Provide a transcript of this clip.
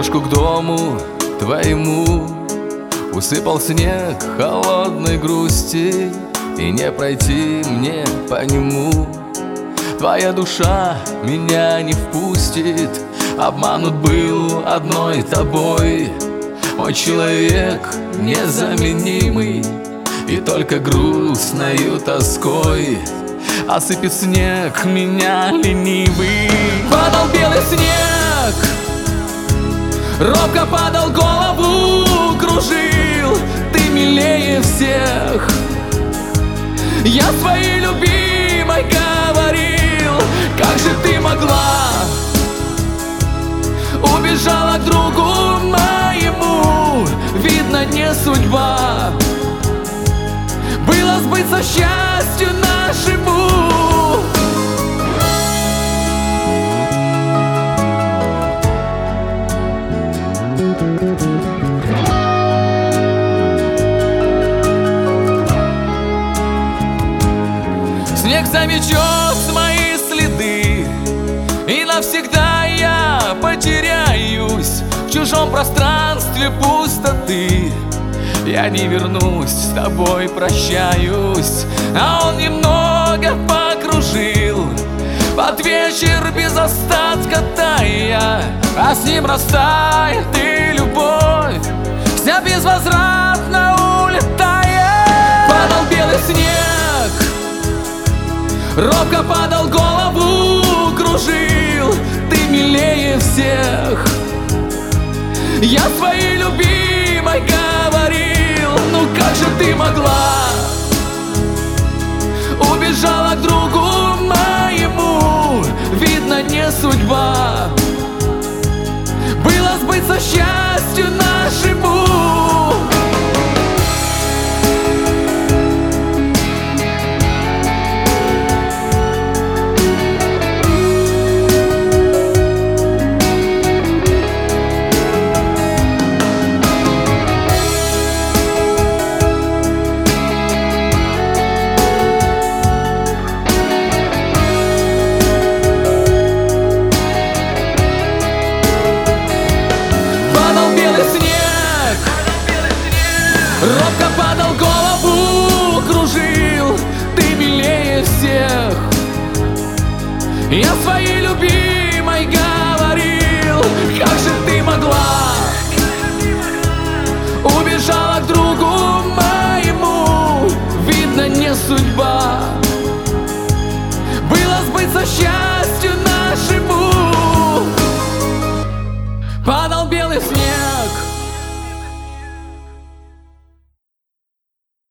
дорожку к дому твоему усыпал снег холодной грусти, и не пройти мне по нему. Твоя душа меня не впустит, обманут был одной тобой. Мой человек незаменимый, и только грустною тоской осыпет снег меня ленивый. Падал белый снег, робко падал, голову кружил. Ты милее всех, я своей любимой говорил. Как же ты могла, убежала к другу моему. Видно, не судьба было сбыться счастью нашему. Снег заметет мои следы, и навсегда я потеряюсь в чужом пространстве пустоты. Я не вернусь, с тобой прощаюсь. А он немного покружил под вечер без остатка тая, а с ним растает и любовь, вся безвозвратно улетает. Падал белый снег, робко падал, голову кружил. Ты милее всех, я своей любимой говорил. Ну как же ты могла, убежала к другу моему. Видно, не судьба было сбыться счастью нашему. Робко падал, голову кружил. Ты милее всех, я своей любимой говорил. Как же ты могла, убежала к другу моему. Видно, не судьба было сбыться счастью нашему. Падал белый снег,